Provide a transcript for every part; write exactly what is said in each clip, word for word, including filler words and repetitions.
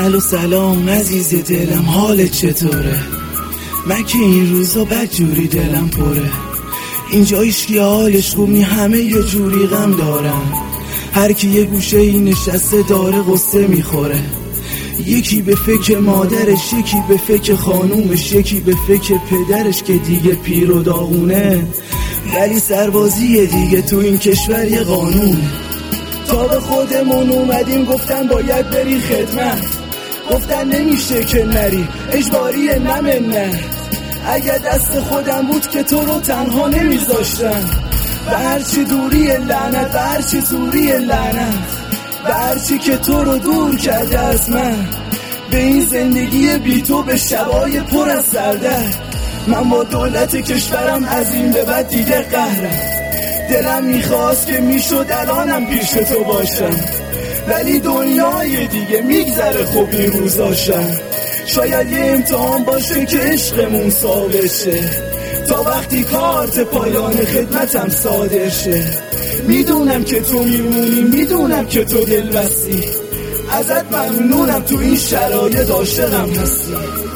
الو سلام عزیز دلم، حالت چطوره؟ من که این روزا بدجوری دلم پره. اینجا هیچکی حالش خوب نی، همه یه جوری غم دارن. هر کی یه گوشه این نشسته داره قصه میخوره. یکی به فکر مادرش، یکی به فکر خانومش، یکی به فکر پدرش که دیگه پیر و داغونه. ولی سربازیه دیگه تو این کشور یه قانونه. تا به خودمون اومدیم گفتن باید بری خدمت، گفتن نمیشه که نری، اجباریه نمنه. اگه دست خودم بود که تو رو تنها نمیذاشتم. به هرچی دوری لعنت، به هرچی زوری لعنت، به هرچی که تو رو دور کرده از من. به این زندگی بی تو، به شبای پر از سردرد. من با دولت کشورم از این به بعد دیگه قهرم. دلم میخواست که میشد الانم پیش تو باشم، ولی دنیای دیگه میگذره خوب این روزاشم. شاید یه امتحان باشه که عشقمون ثابت شه، تا وقتی کارت پایان خدمتم صادر شه. میدونم که تو میمونی، میدونم که تو دل بستی، ازت ممنونم تو این شرایط عاشقم هستی.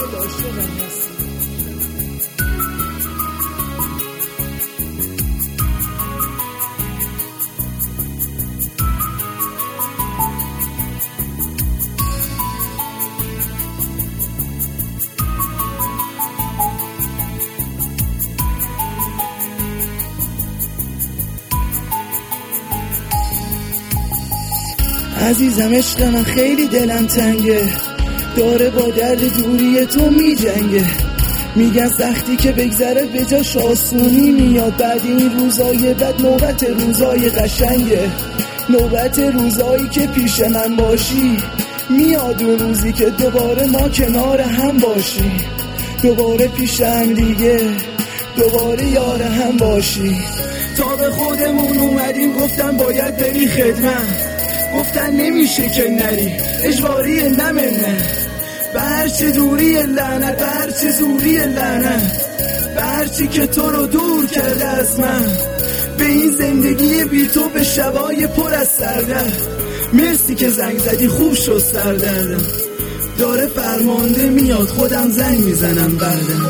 عزیزم عشق من خیلی دلم تنگه، داره با درد دوری تو می جنگه. میگن سختی که بگذره به جاش آسونی میاد. بعد این روزای بد نوبت روزای قشنگه، نوبت روزایی که پیش من باشی. میاد اون روزی که دوباره ما کنار هم باشی، دوباره پیش هم دیگه، دوباره یار هم باشی. تا به خودمون اومدیم گفتن باید بری خدمت، گفتن نمیشه که نری، اجباریه نمنه. به هرچی دوری لعنت، به هرچی زوری لعنت، به هرچی که تو رو دور کرده از من. به این زندگی بی تو، به شبای پر از سردرد. مرسی که زنگ زدی، خوب شد سردردم. داره فرمانده میاد، خودم زنگ میزنم بردم.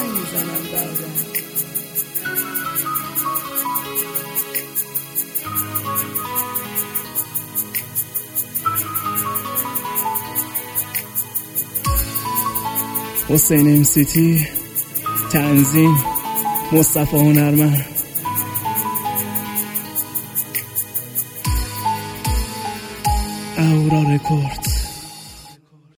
حسین امسیتی، تنظیم مصطفی هنرمند. اورا رکورد.